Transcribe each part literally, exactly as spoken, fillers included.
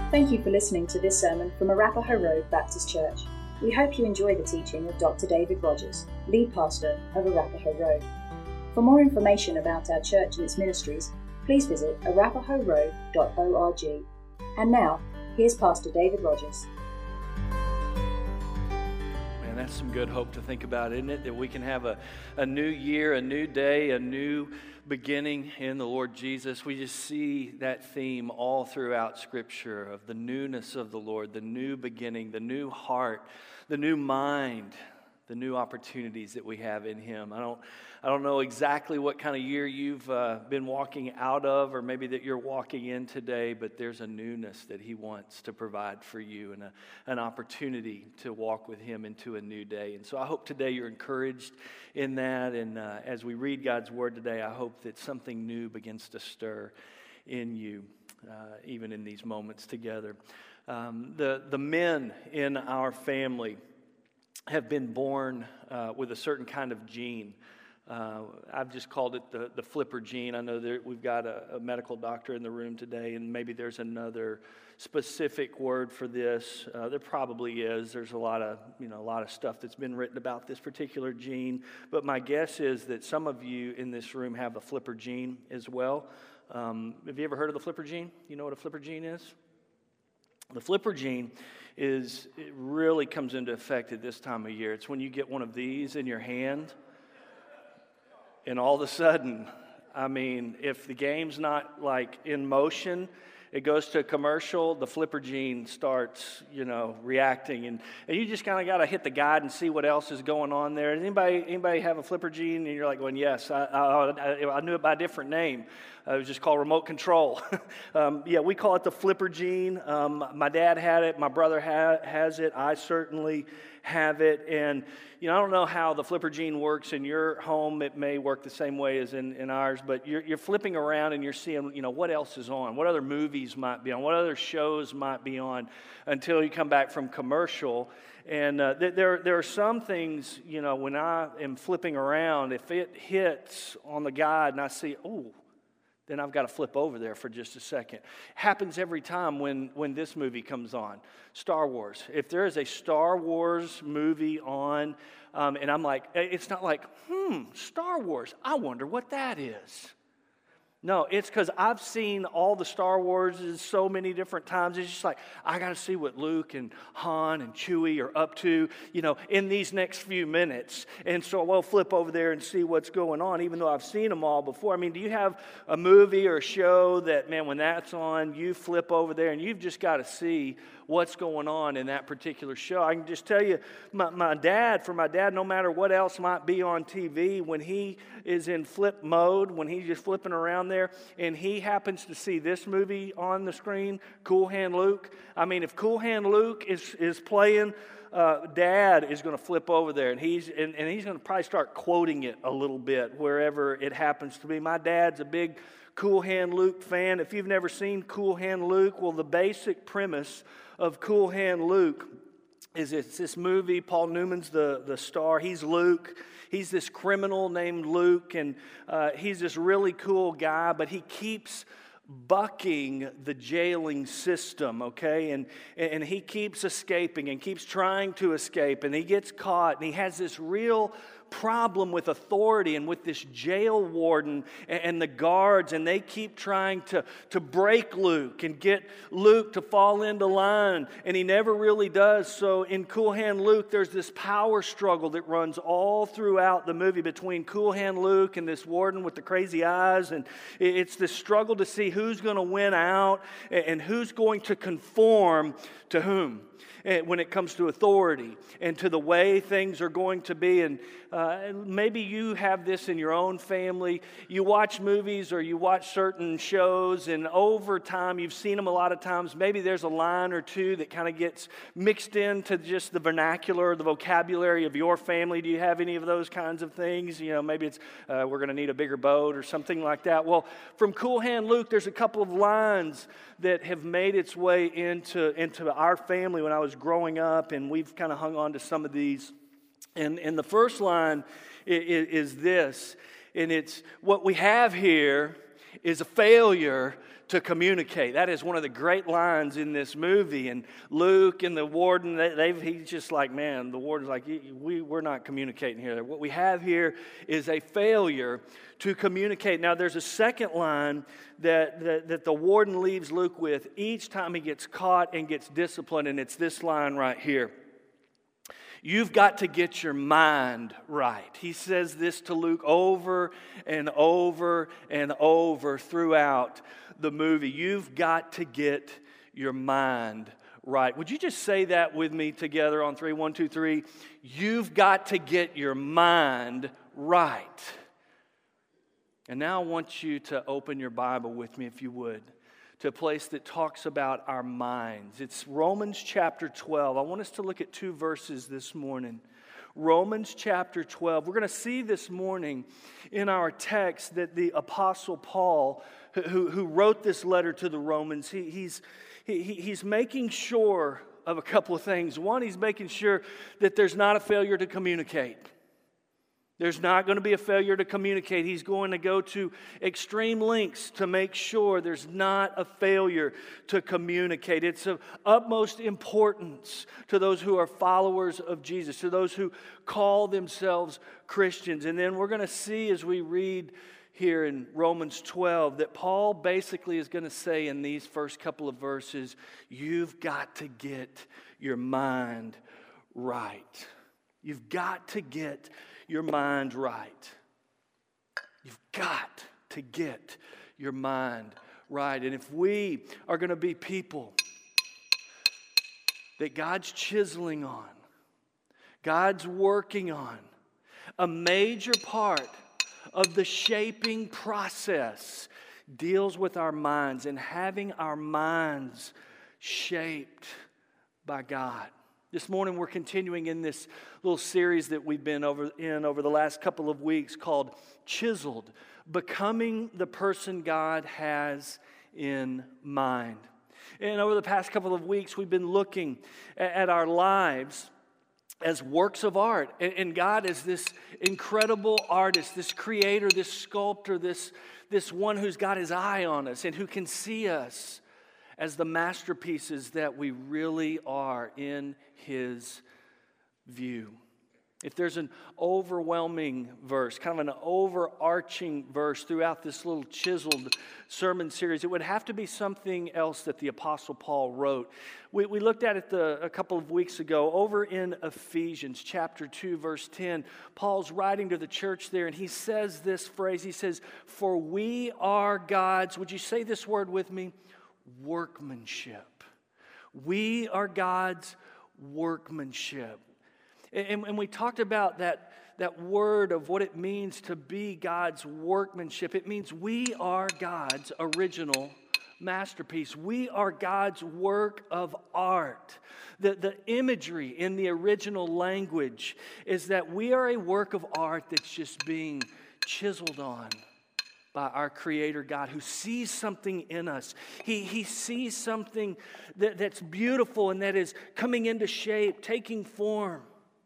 Thank you for listening to this sermon from Arapahoe Road Baptist Church. We hope you enjoy the teaching of Doctor David Rogers, lead pastor of Arapahoe Road. For more information about our church and its ministries, please visit arapahoe road dot org. And now, here's Pastor David Rogers. Man, that's some good hope to think about, isn't it? That we can have a, a new year, a new day, a new beginning in the Lord Jesus. We just see that theme all throughout Scripture of the newness of the Lord, the new beginning, the new heart, the new mind, the new opportunities that we have in Him. I don't, I don't know exactly what kind of year you've uh, been walking out of, or maybe that you're walking in today, but there's a newness that He wants to provide for you, and a, an opportunity to walk with Him into a new day. And so I hope today you're encouraged in that, and uh, as we read God's Word today, I hope that something new begins to stir in you, uh, even in these moments together. Um, the, the men in our family have been born uh, with a certain kind of gene. Uh, I've just called it the, the flipper gene. I know that we've got a, a medical doctor in the room today, and maybe there's another specific word for this. Uh, there probably is. There's a lot of, you know, a lot of stuff that's been written about this particular gene. But my guess is that some of you in this room have a flipper gene as well. Um, have you ever heard of the flipper gene? You know what a flipper gene is? The flipper gene is, it really comes into effect at this time of year. It's when you get one of these in your hand, and all of a sudden, I mean, if the game's not like in motion, it goes to a commercial, the flipper gene starts, you know, reacting, and, and you just kind of got to hit the guide and see what else is going on there. Anybody anybody have a flipper gene? And you're like going, yes, I, I, I knew it by a different name. Uh, it was just called remote control. um, yeah, we call it the flipper gene. Um, my dad had it. My brother ha- has it. I certainly have it. And, you know, I don't know how the flipper gene works in your home. It may work the same way as in, in ours, but you're, you're flipping around and you're seeing, you know, what else is on, what other movies might be on, what other shows might be on, until you come back from commercial. And uh, th- there, there are some things, you know, when I am flipping around, if it hits on the guide and I see, oh, then I've got to flip over there for just a second. Happens every time when, when this movie comes on, Star Wars. If there is a Star Wars movie on, um, and I'm like, it's not like, hmm, Star Wars, I wonder what that is. No, it's because I've seen all the Star Wars so many different times. It's just like, I got to see what Luke and Han and Chewie are up to, you know, in these next few minutes. And so I'll flip over there and see what's going on, even though I've seen them all before. I mean, do you have a movie or a show that, man, when that's on, you flip over there and you've just got to see what's going on in that particular show? I can just tell you, my, my dad, for my dad, no matter what else might be on T V, when he is in flip mode, when he's just flipping around there, and he happens to see this movie on the screen, Cool Hand Luke. I mean, if Cool Hand Luke is, is playing, uh, Dad is going to flip over there, and he's and, and he's going to probably start quoting it a little bit wherever it happens to be. My dad's a big Cool Hand Luke fan. If you've never seen Cool Hand Luke, well, the basic premise of Cool Hand Luke is it's this movie. Paul Newman's the, the star. He's Luke. He's this criminal named Luke, and uh, he's this really cool guy, but he keeps bucking the jailing system, okay? And, and he keeps escaping and keeps trying to escape, and he gets caught, and he has this real problem with authority and with this jail warden and, and the guards, and they keep trying to, to break Luke and get Luke to fall into line, and he never really does. So in Cool Hand Luke, there's this power struggle that runs all throughout the movie between Cool Hand Luke and this warden with the crazy eyes, and it's this struggle to see who's going to win out and who's going to conform to whom when it comes to authority and to the way things are going to be. And uh, maybe you have this in your own family. You watch movies or you watch certain shows, and over time, you've seen them a lot of times. Maybe there's a line or two that kind of gets mixed into just the vernacular or the vocabulary of your family. Do you have any of those kinds of things? You know, maybe it's, uh, we're going to need a bigger boat or something like that. Well, from Cool Hand Luke, there's a couple of lines that have made its way into, into our family when I was growing up, and we've kind of hung on to some of these. And, and the first line is, is this, and it's, what we have here is a failure to communicate. That is one of the great lines in this movie. And Luke and the warden, they, they've, he's just like, man, the warden's like, we, we're not communicating here. What we have here is a failure to communicate. Now, there's a second line that, that, that the warden leaves Luke with each time he gets caught and gets disciplined, and it's this line right here. You've got to get your mind right. He says this to Luke over and over and over throughout the movie. You've got to get your mind right. Would you just say that with me together on three? One, two, three. You've got to get your mind right. And now I want you to open your Bible with me, if you would, to a place that talks about our minds. It's Romans chapter twelve. I want us to look at two verses this morning. Romans chapter twelve. We're going to see this morning in our text that the Apostle Paul, who, who wrote this letter to the Romans, he, he's, he, he's making sure of a couple of things. One, he's making sure that there's not a failure to communicate. There's not going to be a failure to communicate. He's going to go to extreme lengths to make sure there's not a failure to communicate. It's of utmost importance to those who are followers of Jesus, to those who call themselves Christians. And then we're going to see as we read here in Romans twelve that Paul basically is going to say in these first couple of verses, you've got to get your mind right. You've got to get your mind right. You've got to get your mind right. And if we are going to be people that God's chiseling on, God's working on, a major part of the shaping process deals with our minds and having our minds shaped by God. This morning we're continuing in this little series that we've been over in over the last couple of weeks called Chiseled, Becoming the Person God Has in Mind. And over the past couple of weeks we've been looking at our lives as works of art. And God is this incredible artist, this creator, this sculptor, this, this one who's got his eye on us and who can see us as the masterpieces that we really are in His view. If there's an overwhelming verse, kind of an overarching verse throughout this little chiseled sermon series, it would have to be something else that the Apostle Paul wrote. We, we looked at it the, a couple of weeks ago over in Ephesians chapter two, verse ten. Paul's writing to the church there, and he says this phrase. He says, "For we are God's," would you say this word with me? Workmanship. We are God's workmanship. And, and we talked about that, that word of what it means to be God's workmanship. It means we are God's original masterpiece. We are God's work of art. The, the imagery in the original language is that we are a work of art that's just being chiseled on by our Creator God, who sees something in us. He, he sees something that, that's beautiful and that is coming into shape, taking form.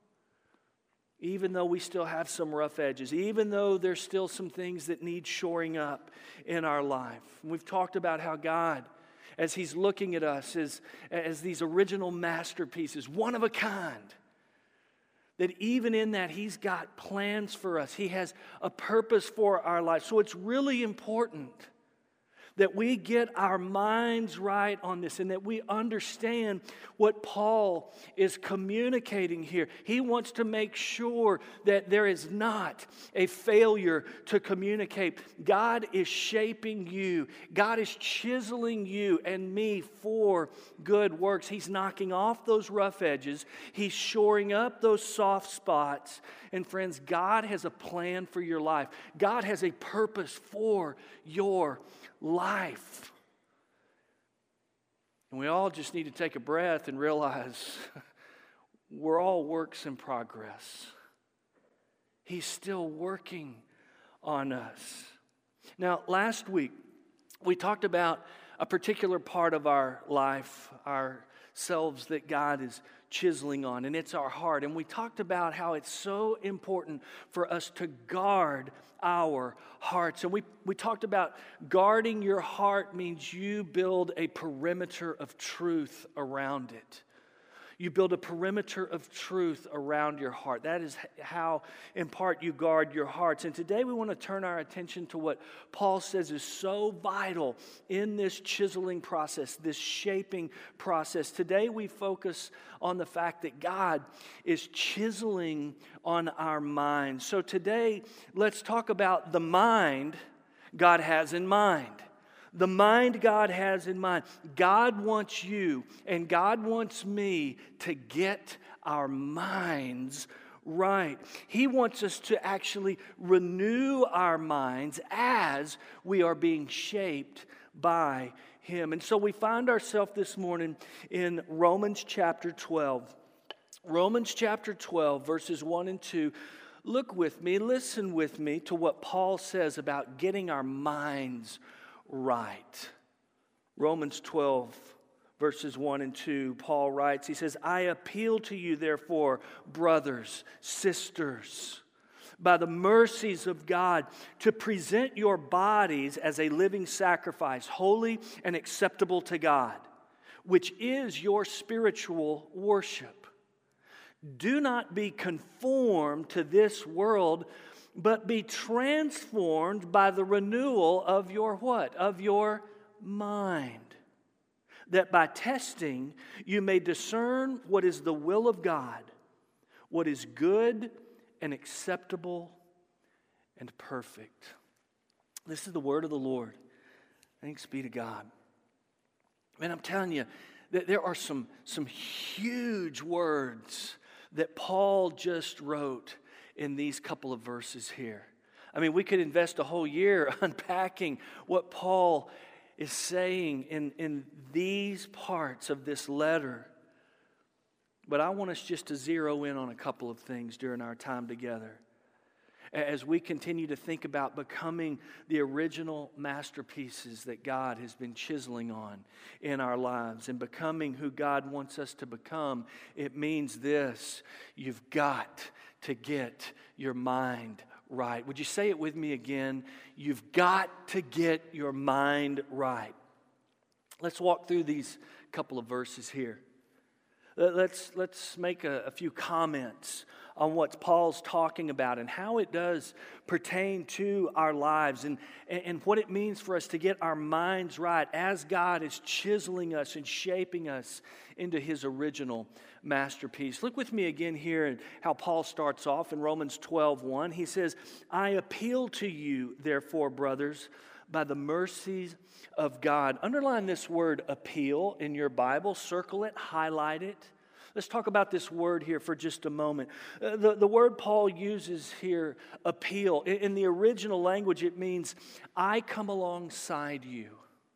Even though we still have some rough edges, even though there's still some things that need shoring up in our life. And we've talked about how God, as He's looking at us as, as these original masterpieces, one of a kind, that even in that, He's got plans for us. He has a purpose for our life. So it's really important that we get our minds right on this and that we understand what Paul is communicating here. He wants to make sure that there is not a failure to communicate. God is shaping you. God is chiseling you and me for good works. He's knocking off those rough edges. He's shoring up those soft spots. And friends, God has a plan for your life. God has a purpose for your life. And we all just need to take a breath and realize we're all works in progress. He's still working on us. Now, last week, we talked about a particular part of our life, our ourselves that God is chiseling on, and it's our heart. And we talked about how it's so important for us to guard our hearts. And we, we talked about guarding your heart means you build a perimeter of truth around it. You build a perimeter of truth around your heart. That is how, in part, you guard your hearts. And today we want to turn our attention to what Paul says is so vital in this chiseling process, this shaping process. Today we focus on the fact that God is chiseling on our minds. So today, let's talk about the mind God has in mind. The mind God has in mind. God wants you and God wants me to get our minds right. He wants us to actually renew our minds as we are being shaped by Him. And so we find ourselves this morning in Romans chapter twelve. Romans chapter twelve, verses one and two. Look with me, listen with me to what Paul says about getting our minds right. Romans twelve, verses one and two, Paul writes, he says, I appeal to you, therefore, brothers, sisters, by the mercies of God, to present your bodies as a living sacrifice, holy and acceptable to God, which is your spiritual worship. Do not be conformed to this world, but be transformed by the renewal of your what? Of your mind. That by testing you may discern what is the will of God, what is good and acceptable and perfect. This is the word of the Lord. Thanks be to God. Man, I'm telling you that there are some, some huge words that Paul just wrote in these couple of verses here. I mean, we could invest a whole year unpacking what Paul is saying in, in these parts of this letter. But I want us just to zero in on a couple of things during our time together as we continue to think about becoming the original masterpieces that God has been chiseling on in our lives and becoming who God wants us to become. It means this: you've got to get your mind right. Would you say it with me again? You've got to get your mind right. Let's walk through these couple of verses here. Let's, let's make a, a few comments on what Paul's talking about and how it does pertain to our lives and, and, and what it means for us to get our minds right as God is chiseling us and shaping us into His original masterpiece. Look with me again here at how Paul starts off in Romans twelve one. He says, I appeal to you, therefore, brothers, by the mercies of God. Underline this word appeal in your Bible. Circle it, highlight it. Let's talk about this word here for just a moment. Uh, the, the word Paul uses here, appeal, in, in the original language it means, I come alongside you.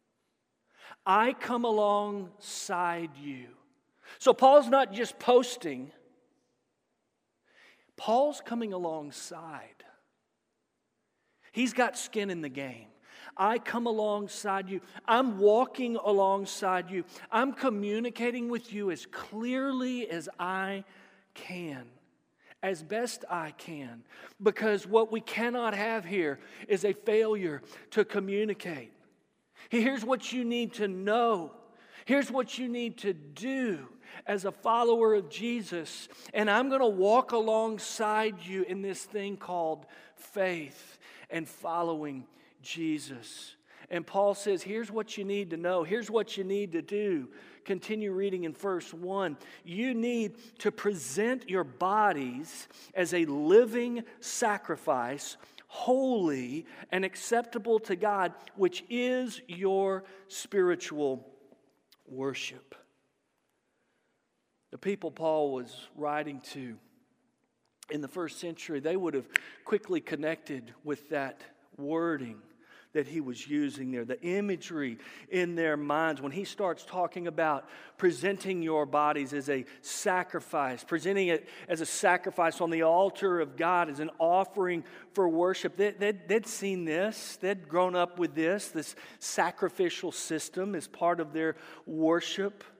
I come alongside you. So Paul's not just posting. Paul's coming alongside. He's got skin in the game. I come alongside you. I'm walking alongside you. I'm communicating with you as clearly as I can, as best I can, because what we cannot have here is a failure to communicate. Here's what you need to know. Here's what you need to do as a follower of Jesus, and I'm going to walk alongside you in this thing called faith and following Jesus. And Paul says, here's what you need to know. Here's what you need to do. Continue reading in verse one. You need to present your bodies as a living sacrifice, holy and acceptable to God, which is your spiritual worship. The people Paul was writing to in the first century, they would have quickly connected with that wording that he was using there, the imagery in their minds. When he starts talking about presenting your bodies as a sacrifice, presenting it as a sacrifice on the altar of God as an offering for worship, they, they'd, they'd seen this. They'd grown up with this, this sacrificial system as part of their worship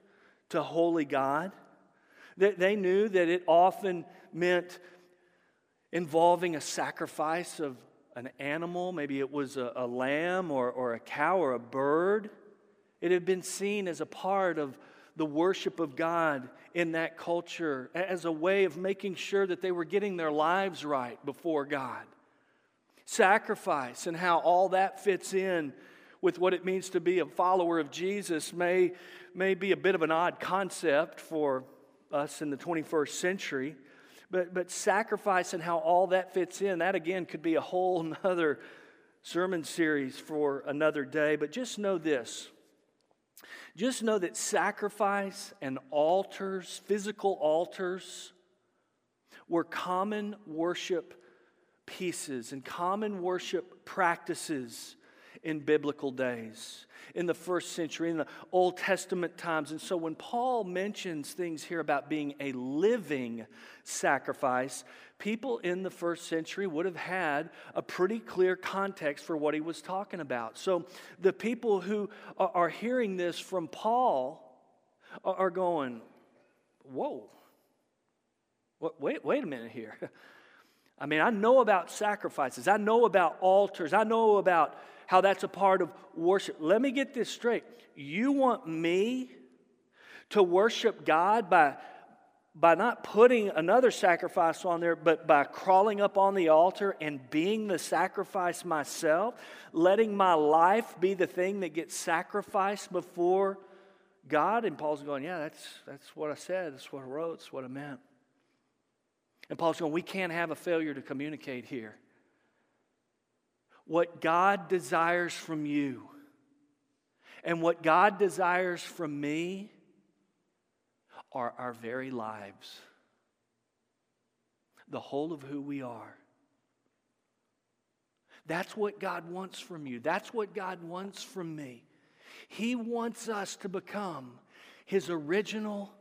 to holy God. They, they knew that it often meant involving a sacrifice of an animal. Maybe it was a, a lamb or, or a cow or a bird. It had been seen as a part of the worship of God in that culture, as a way of making sure that they were getting their lives right before God. Sacrifice and how all that fits in with what it means to be a follower of Jesus may, may be a bit of an odd concept for us in the twenty-first century. But, but sacrifice and how all that fits in, that again could be a whole other sermon series for another day. But just know this. Just know that sacrifice and altars, physical altars, were common worship pieces and common worship practices in biblical days, in the first century, in the Old Testament times. And so when Paul mentions things here about being a living sacrifice, people in the first century would have had a pretty clear context for what he was talking about. So the people who are hearing this from Paul are going, whoa, wait, wait a minute here. I mean, I know about sacrifices. I know about altars. I know about how that's a part of worship. Let me get this straight. You want me to worship God by, by not putting another sacrifice on there, but by crawling up on the altar and being the sacrifice myself, letting my life be the thing that gets sacrificed before God? And Paul's going, yeah, that's, that's what I said. That's what I wrote. That's what I meant. And Paul's going, we can't have a failure to communicate here. What God desires from you and what God desires from me are our very lives. The whole of who we are. That's what God wants from you. That's what God wants from me. He wants us to become His original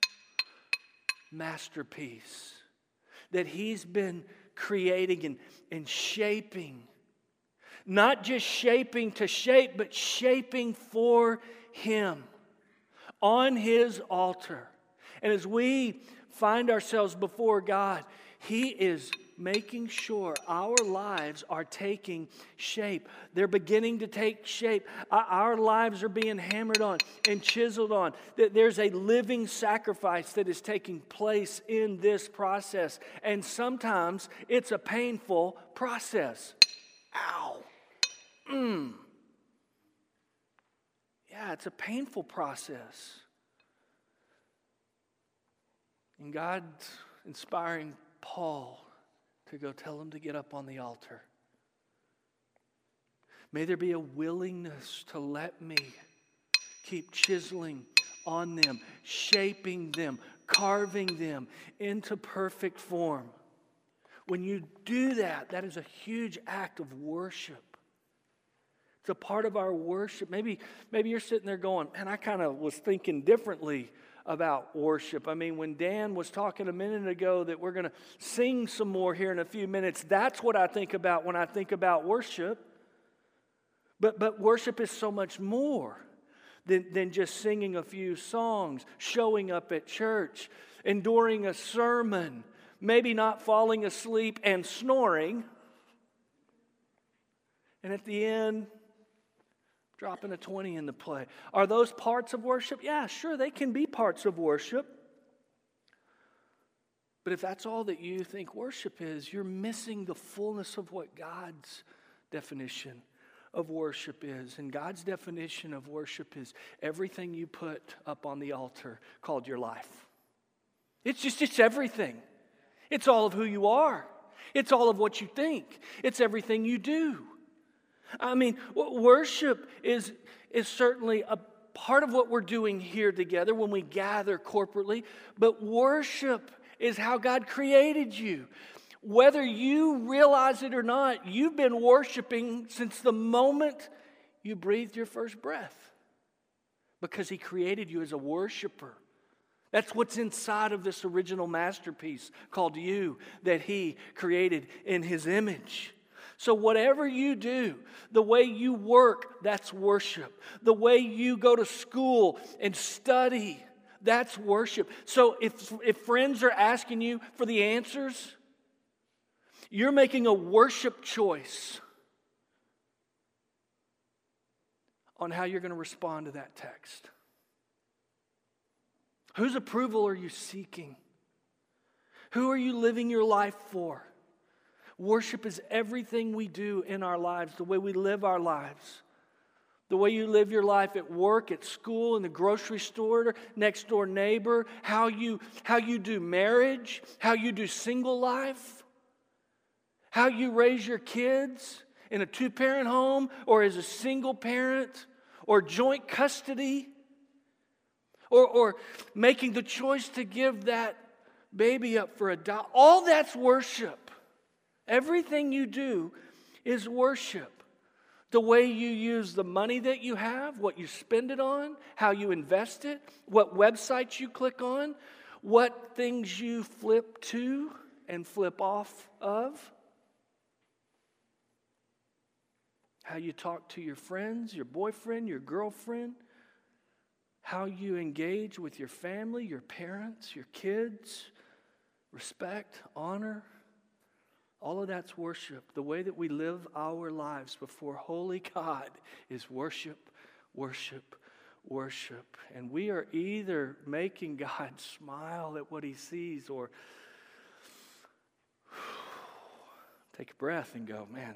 masterpiece that He's been creating and, and shaping. Not just shaping to shape, but shaping for Him on His altar. And as we find ourselves before God, He is making sure our lives are taking shape. They're beginning to take shape. Our lives are being hammered on and chiseled on. There's a living sacrifice that is taking place in this process. And sometimes it's a painful process. Ow. Mm. Yeah, it's a painful process. And God's inspiring Paul to go tell him to get up on the altar. May there be a willingness to let me keep chiseling on them, shaping them, carving them into perfect form. When you do that, that is a huge act of worship. It's a part of our worship. Maybe, maybe you're sitting there going, man, I kind of was thinking differently about worship. I mean, when Dan was talking a minute ago that we're going to sing some more here in a few minutes, that's what I think about when I think about worship. But, but worship is so much more than, than just singing a few songs, showing up at church, enduring a sermon, maybe not falling asleep and snoring, and at the end, dropping a twenty in the play. Are those parts of worship? Yeah, sure, they can be parts of worship. But if that's all that you think worship is, you're missing the fullness of what God's definition of worship is. And God's definition of worship is everything you put up on the altar called your life. It's just, it's everything. It's all of who you are. It's all of what you think. It's everything you do. I mean, worship is, is certainly a part of what we're doing here together when we gather corporately, but worship is how God created you. Whether you realize it or not, you've been worshiping since the moment you breathed your first breath because He created you as a worshiper. That's what's inside of this original masterpiece called you that He created in His image. So whatever you do, the way you work, that's worship. The way you go to school and study, That's worship. So if, if friends are asking you for the answers, you're making a worship choice on how you're going to respond to that text. Whose approval are you seeking? Who are you living your life for? Worship is everything we do in our lives, the way we live our lives. The way you live your life at work, at school, in the grocery store, next door neighbor, how you, how you do marriage, how you do single life, how you raise your kids in a two-parent home or as a single parent or joint custody or, or making the choice to give that baby up for adoption. All that's worship. Everything you do is worship. The way you use the money that you have, what you spend it on, how you invest it, what websites you click on, what things you flip to and flip off of, how you talk to your friends, your boyfriend, your girlfriend, how you engage with your family, your parents, your kids, respect, honor. All of that's worship. The way that we live our lives before holy God is worship, worship, worship. And we are either making God smile at what he sees or take a breath and go, man,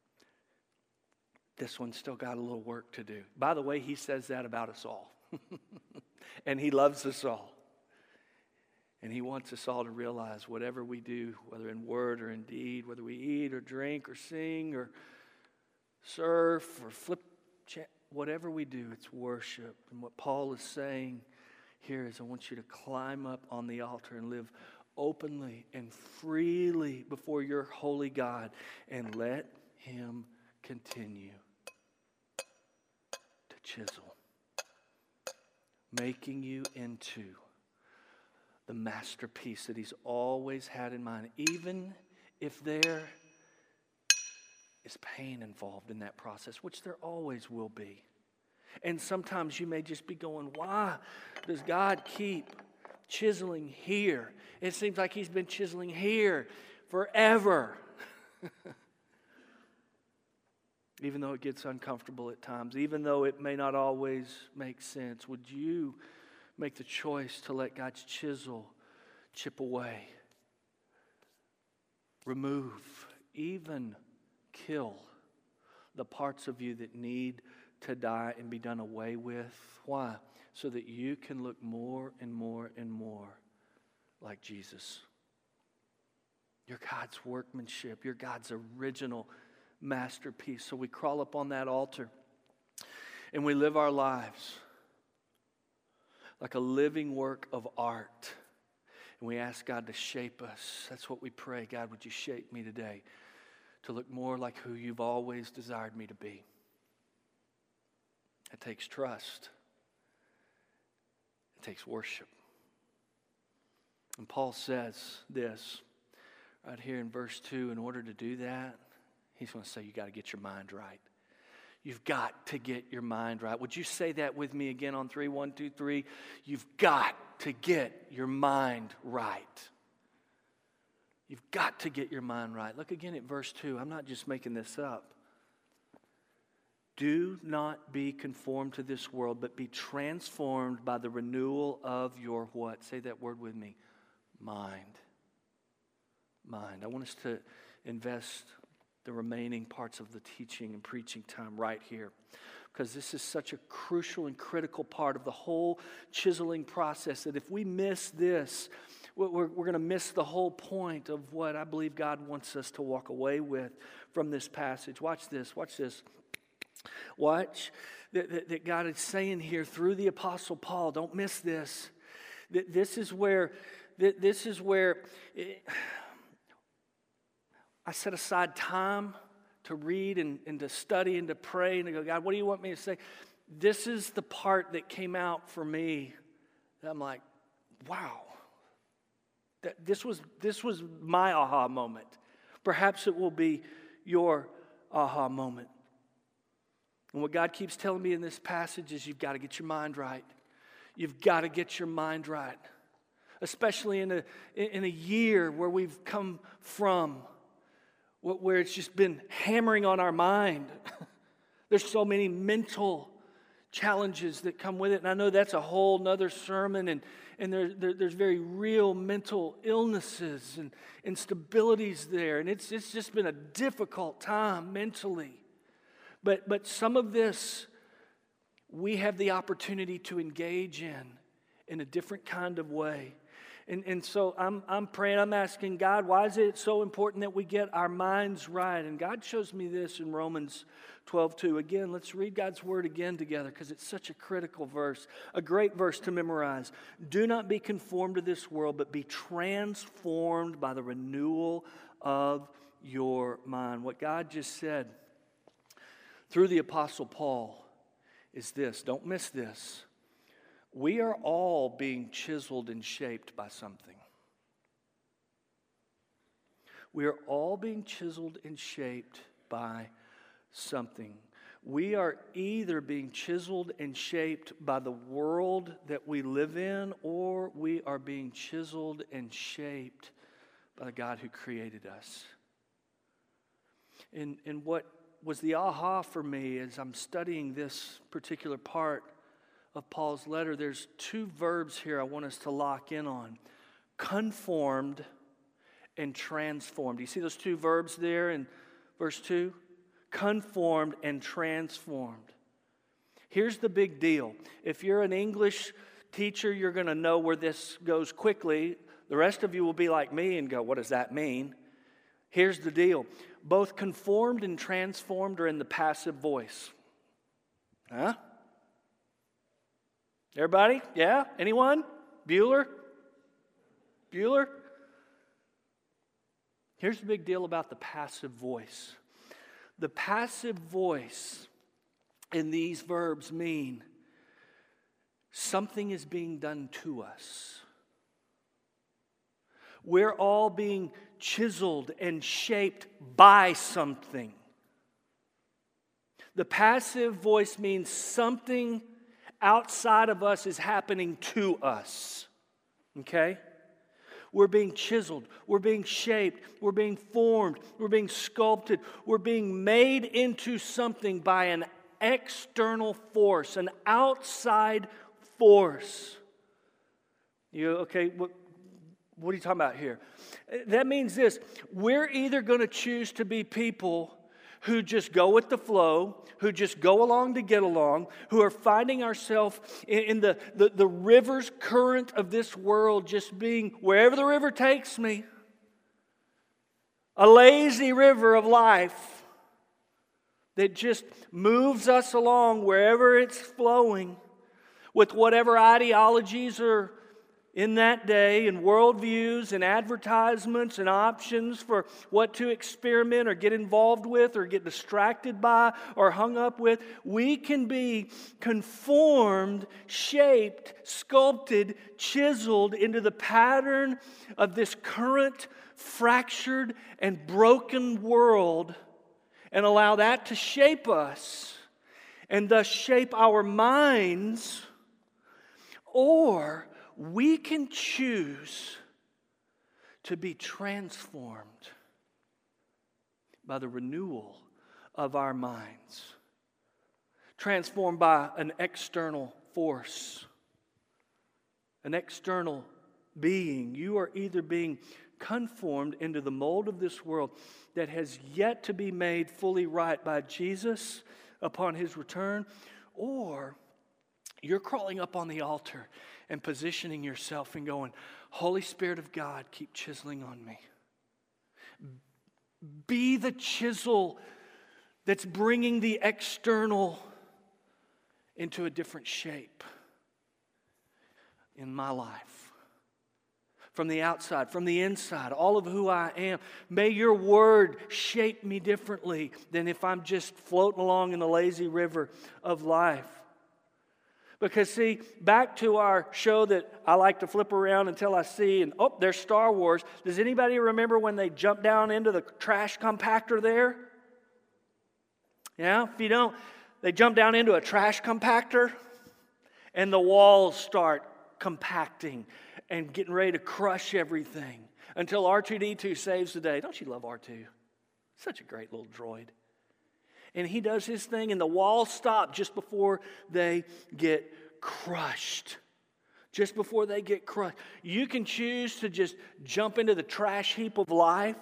this one's still got a little work to do. By the way, he says that about us all. And he loves us all. And he wants us all to realize whatever we do, whether in word or in deed, whether we eat or drink or sing or surf or flip, whatever we do, it's worship. And what Paul is saying here is I want you to climb up on the altar and live openly and freely before your holy God and let him continue to chisel, making you into the masterpiece that he's always had in mind, even if there is pain involved in that process, which there always will be. And sometimes you may just be going, why does God keep chiseling here? It seems like he's been chiseling here forever. Even though it gets uncomfortable at times, even though it may not always make sense, would you make the choice to let God's chisel chip away, remove, even kill the parts of you that need to die and be done away with? Why? So that you can look more and more and more like Jesus. You're God's workmanship. You're God's original masterpiece. So we crawl up on that altar and we live our lives like a living work of art. And we ask God to shape us. That's what we pray. God, would you shape me today to look more like who you've always desired me to be? It takes trust. It takes worship. And Paul says this right here in verse two. In order to do that, he's going to say you got to get your mind right. You've got to get your mind right. Would you say that with me again on three? One, two, three. You've got to get your mind right. You've got to get your mind right. Look again at verse two. I'm not just making this up. Do not be conformed to this world, but be transformed by the renewal of your what? Say that word with me. Mind. Mind. I want us to invest the remaining parts of the teaching and preaching time right here, because this is such a crucial and critical part of the whole chiseling process that if we miss this, we're, we're going to miss the whole point of what I believe God wants us to walk away with from this passage. Watch this, watch this. Watch that, that, that God is saying here through the Apostle Paul. Don't miss this. That this is where, that this is where it, I set aside time to read and, and to study and to pray and to go, God, what do you want me to say? This is the part that came out for me. I'm like, wow. That this was this was my aha moment. Perhaps it will be your aha moment. And what God keeps telling me in this passage is you've got to get your mind right. You've got to get your mind right, especially in a, in a year where we've come from, where it's just been hammering on our mind. There's so many mental challenges that come with it. And I know that's a whole nother sermon. And, and there, there, there's very real mental illnesses and instabilities there. And it's, it's just been a difficult time mentally. But, but some of this we have the opportunity to engage in in a different kind of way. And, and so I'm, I'm praying, I'm asking God, why is it so important that we get our minds right? And God shows me this in Romans twelve two. Again, let's read God's word again together because it's such a critical verse, a great verse to memorize. Do not be conformed to this world, but be transformed by the renewal of your mind. What God just said through the Apostle Paul is this. Don't miss this. We are all being chiseled and shaped by something. We are all being chiseled and shaped by something. We are either being chiseled and shaped by the world that we live in, or we are being chiseled and shaped by the God who created us. And, and what was the aha for me as I'm studying this particular part of Paul's letter, there's two verbs here I want us to lock in on. Conformed and transformed. Do you see those two verbs there in verse two? Conformed and transformed. Here's the big deal. If you're an English teacher, you're going to know where this goes quickly. The rest of you will be like me and go, what does that mean? Here's the deal. Both conformed and transformed are in the passive voice. Huh? Everybody? Yeah? Anyone? Bueller? Bueller? Here's the big deal about the passive voice. The passive voice in these verbs mean something is being done to us. We're all being chiseled and shaped by something. The passive voice means something outside of us is happening to us. Okay? We're being chiseled. We're being shaped. We're being formed. We're being sculpted. We're being made into something by an external force, an outside force. You okay? What, what are you talking about here? That means this. We're either going to choose to be people who just go with the flow, who just go along to get along, who are finding ourselves in, in the, the, the river's current of this world, just being wherever the river takes me, a lazy river of life that just moves us along wherever it's flowing with whatever ideologies are in that day, and worldviews and advertisements and options for what to experiment or get involved with or get distracted by or hung up with. We can be conformed, shaped, sculpted, chiseled into the pattern of this current, fractured, and broken world and allow that to shape us and thus shape our minds, or we can choose to be transformed by the renewal of our minds. Transformed by an external force, an external being. You are either being conformed into the mold of this world that has yet to be made fully right by Jesus upon His return, or you're crawling up on the altar and positioning yourself and going, Holy Spirit of God, keep chiseling on me. Be the chisel that's bringing the external into a different shape in my life. From the outside, from the inside, all of who I am. May your word shape me differently than if I'm just floating along in the lazy river of life. Because see, back to our show that I like to flip around until I see, and oh, there's Star Wars. Does anybody remember when they jumped down into the trash compactor there? Yeah, if you don't, they jumped down into a trash compactor, and the walls start compacting and getting ready to crush everything until R two D two saves the day. Don't you love R two? Such a great little droid. And he does his thing, and the walls stop just before they get crushed. Just before they get crushed. You can choose to just jump into the trash heap of life,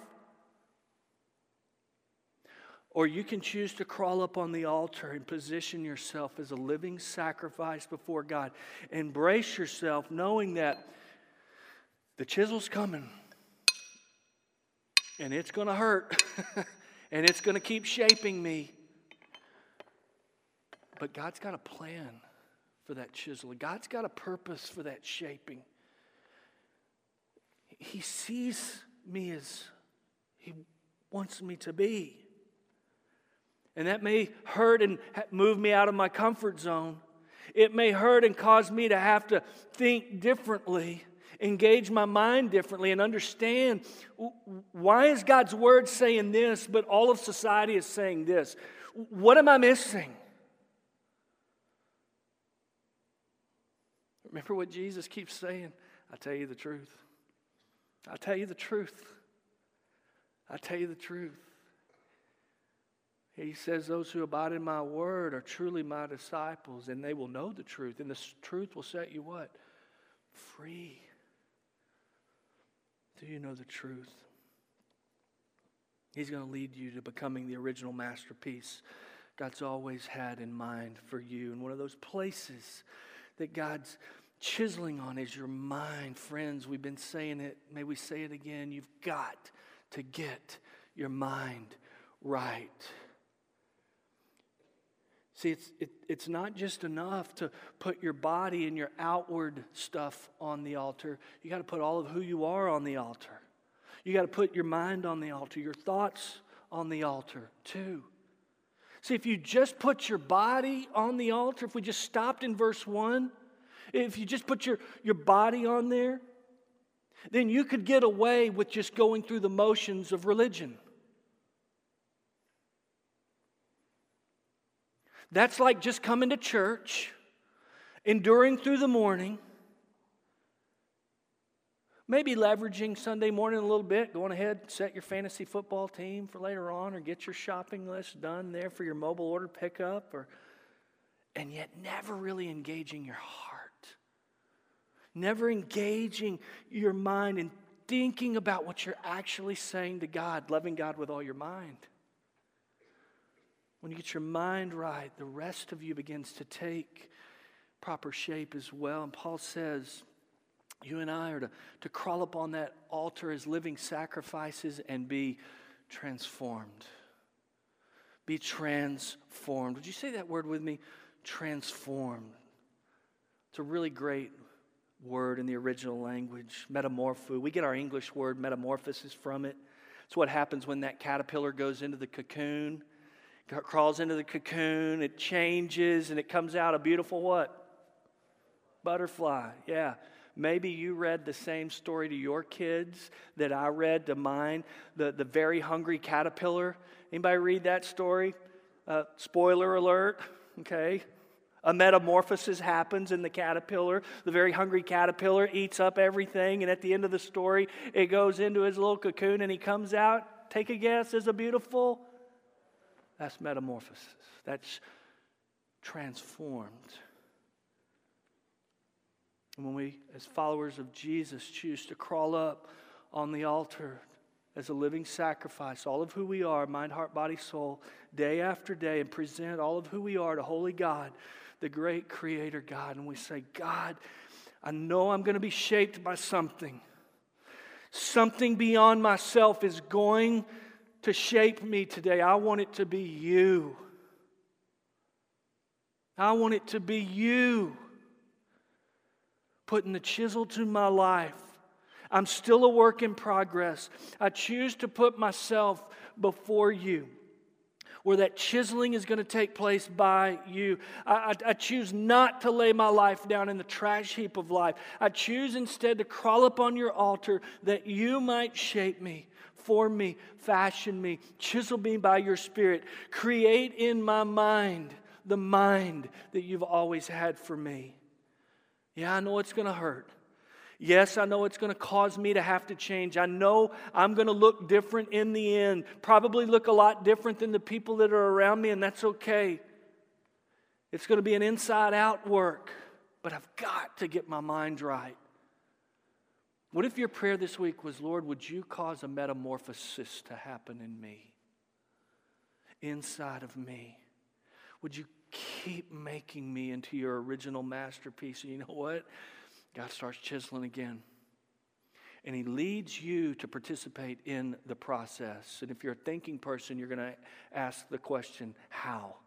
or you can choose to crawl up on the altar and position yourself as a living sacrifice before God. Embrace yourself knowing that the chisel's coming, and it's going to hurt, and it's going to keep shaping me. But God's got a plan for that chisel. God's got a purpose for that shaping. He sees me as He wants me to be. And that may hurt and move me out of my comfort zone. It may hurt and cause me to have to think differently, engage my mind differently, and understand why is God's Word saying this, but all of society is saying this. What am I missing? Remember what Jesus keeps saying? I tell you the truth. I tell you the truth. I tell you the truth. He says, those who abide in my word are truly my disciples, and they will know the truth. And the truth will set you what? Free. Do you know the truth? He's going to lead you to becoming the original masterpiece God's always had in mind for you. And one of those places that God's chiseling on is your mind. Friends, we've been saying it. May we say it again. You've got to get your mind right. See, it's, it, it's not just enough to put your body and your outward stuff on the altar. You got to put all of who you are on the altar. You got to put your mind on the altar, your thoughts on the altar too. See, if you just put your body on the altar, if we just stopped in verse one, if you just put your, your body on there, then you could get away with just going through the motions of religion. That's like just coming to church, enduring through the morning, maybe leveraging Sunday morning a little bit, going ahead, set your fantasy football team for later on, or get your shopping list done there for your mobile order pickup, or, and yet never really engaging your heart. Never engaging your mind and thinking about what you're actually saying to God, loving God with all your mind. When you get your mind right, the rest of you begins to take proper shape as well. And Paul says, you and I are to, to crawl up on that altar as living sacrifices and be transformed. Be transformed. Would you say that word with me? Transformed. It's a really great word in the original language, metamorpho. We get our English word metamorphosis from it. It's what happens when that caterpillar goes into the cocoon, crawls into the cocoon, it changes, and it comes out a beautiful what? Butterfly. Yeah. Maybe you read the same story to your kids that I read to mine, the, the very hungry caterpillar. Anybody read that story? Uh, spoiler alert, okay? A metamorphosis happens in the caterpillar. The very hungry caterpillar eats up everything, and at the end of the story, it goes into his little cocoon, and he comes out, take a guess, as a beautiful... That's metamorphosis. That's transformed. And when we, as followers of Jesus, choose to crawl up on the altar as a living sacrifice, all of who we are, mind, heart, body, soul, day after day, and present all of who we are to Holy God, the great Creator God, and we say, God, I know I'm going to be shaped by something. Something beyond myself is going to shape me today. I want it to be you. I want it to be you. Putting the chisel to my life. I'm still a work in progress. I choose to put myself before you, where that chiseling is going to take place by you. I, I, I choose not to lay my life down in the trash heap of life. I choose instead to crawl up on your altar that you might shape me, form me, fashion me, chisel me by your Spirit. Create in my mind the mind that you've always had for me. Yeah, I know it's going to hurt. Yes, I know it's going to cause me to have to change. I know I'm going to look different in the end. Probably look a lot different than the people that are around me, and that's okay. It's going to be an inside-out work, but I've got to get my mind right. What if your prayer this week was, Lord, would you cause a metamorphosis to happen in me, inside of me? Would you keep making me into your original masterpiece? And you know what? God starts chiseling again. And He leads you to participate in the process. And if you're a thinking person, you're going to ask the question, how?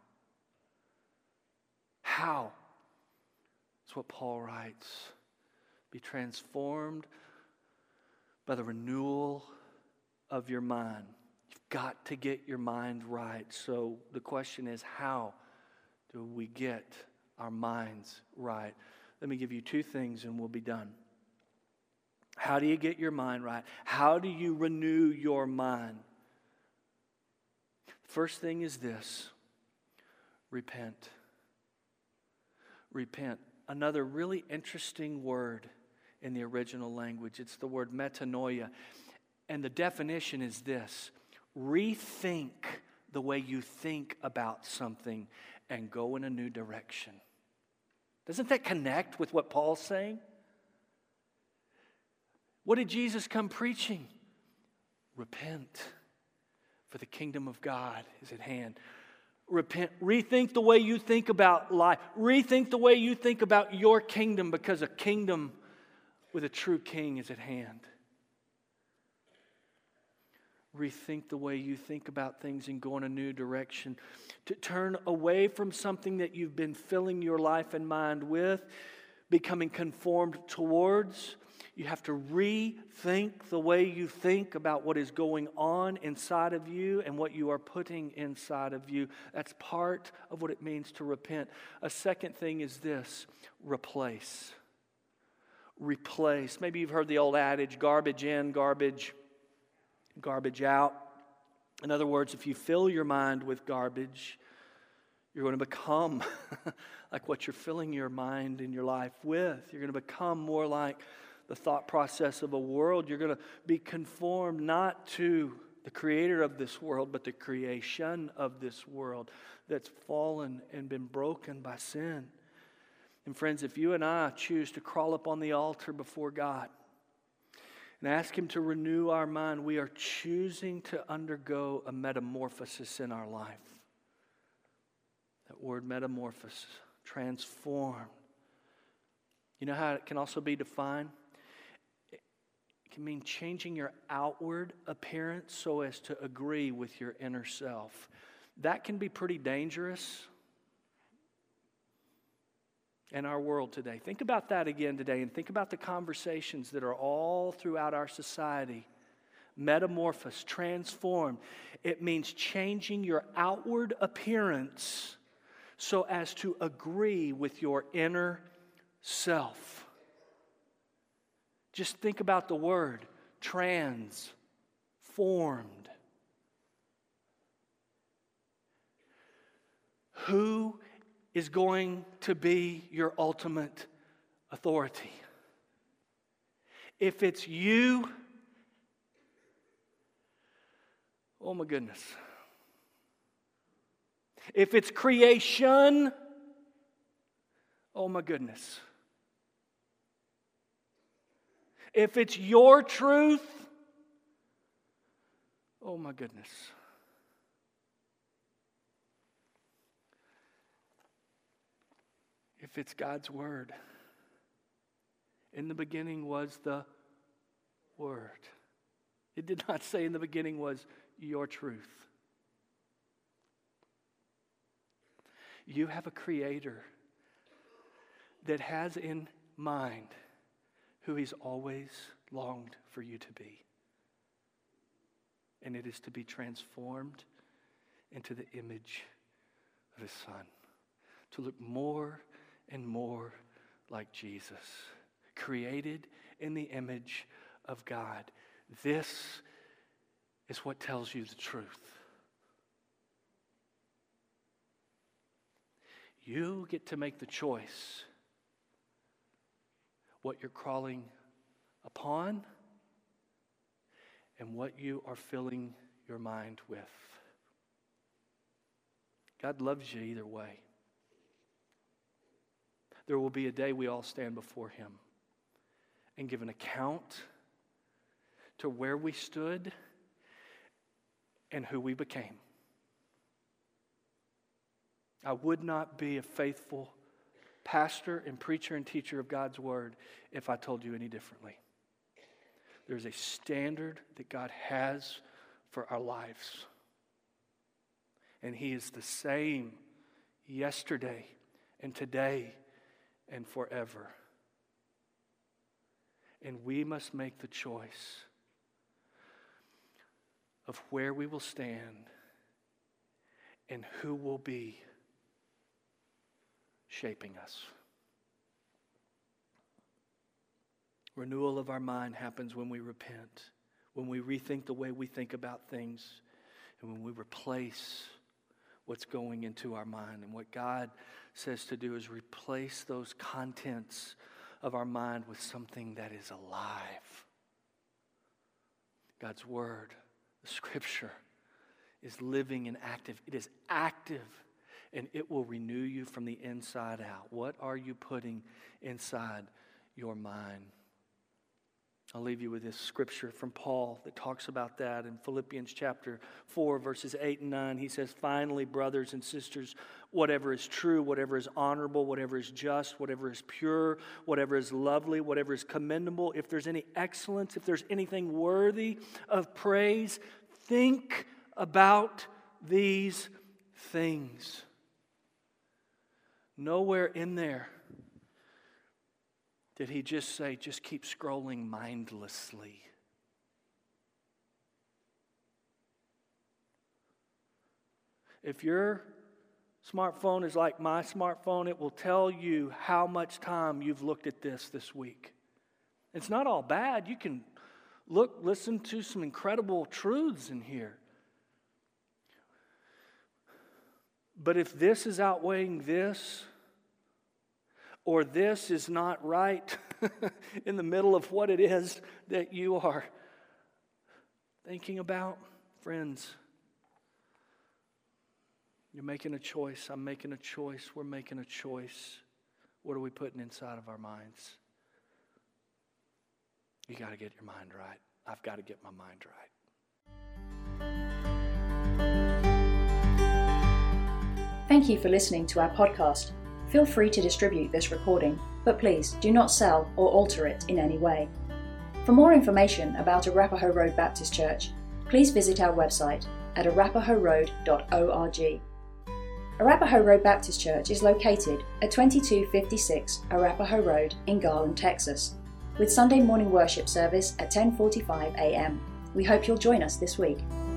How? That's what Paul writes. Be transformed by the renewal of your mind. You've got to get your mind right. So the question is, how do we get our minds right? Let me give you two things and we'll be done. How do you get your mind right? How do you renew your mind? First thing is this: repent. Repent. Another really interesting word in the original language. It's the word metanoia. And the definition is this: rethink the way you think about something and go in a new direction. Doesn't that connect with what Paul's saying? What did Jesus come preaching? Repent, for the kingdom of God is at hand. Repent. Rethink the way you think about life. Rethink the way you think about your kingdom, because a kingdom with a true king is at hand. Rethink the way you think about things and go in a new direction. To turn away from something that you've been filling your life and mind with, becoming conformed towards. You have to rethink the way you think about what is going on inside of you and what you are putting inside of you. That's part of what it means to repent. A second thing is this: replace. Replace. Maybe you've heard the old adage, garbage in, garbage, garbage out. In other words, if you fill your mind with garbage, you're going to become like what you're filling your mind and your life with. You're going to become more like the thought process of a world. You're going to be conformed not to the creator of this world, but the creation of this world that's fallen and been broken by sin. And friends, if you and I choose to crawl up on the altar before God and ask Him to renew our mind, we are choosing to undergo a metamorphosis in our life. That word metamorphosis, transform. You know how it can also be defined? It can mean changing your outward appearance so as to agree with your inner self. That can be pretty dangerous in our world today. Think about that again today, and think about the conversations that are all throughout our society. Metamorphose, transform. It means changing your outward appearance so as to agree with your inner self. Just think about the word transformed. Who is going to be your ultimate authority? If it's you, oh my goodness. If it's creation, oh my goodness. If it's your truth, oh my goodness. If it's God's Word, in the beginning was the Word. It did not say in the beginning was your truth. You have a Creator that has in mind who He's always longed for you to be. And it is to be transformed into the image of His Son. To look more and more like Jesus. Created in the image of God. This is what tells you the truth. You get to make the choice what you're crawling upon and what you are filling your mind with. God loves you either way. There will be a day we all stand before Him and give an account to where we stood and who we became. I would not be a faithful pastor and preacher and teacher of God's Word if I told you any differently. There's a standard that God has for our lives. And He is the same yesterday and today and forever. And we must make the choice of where we will stand and who will be shaping us. Renewal of our mind happens when we repent, when we rethink the way we think about things, and when we replace what's going into our mind. And what God says to do is replace those contents of our mind with something that is alive. God's Word, the Scripture, is living and active. It is active, and it will renew you from the inside out. What are you putting inside your mind? I'll leave you with this scripture from Paul that talks about that in Philippians chapter four, verses eight and nine. He says, "Finally, brothers and sisters, whatever is true, whatever is honorable, whatever is just, whatever is pure, whatever is lovely, whatever is commendable, if there's any excellence, if there's anything worthy of praise, think about these things." Nowhere in there did he just say, just keep scrolling mindlessly. If your smartphone is like my smartphone, it will tell you how much time you've looked at this this week. It's not all bad. You can look, listen to some incredible truths in here. But if this is outweighing this, or this is not right in the middle of what it is that you are thinking about, friends, you're making a choice. I'm making a choice. We're making a choice. What are we putting inside of our minds? You got to get your mind right. I've got to get my mind right. Thank you for listening to our podcast. Feel free to distribute this recording, but please do not sell or alter it in any way. For more information about Arapahoe Road Baptist Church, please visit our website at arapahoe road dot org. Arapahoe Road Baptist Church is located at twenty-two fifty-six Arapahoe Road in Garland, Texas, with Sunday morning worship service at ten forty-five a.m. We hope you'll join us this week.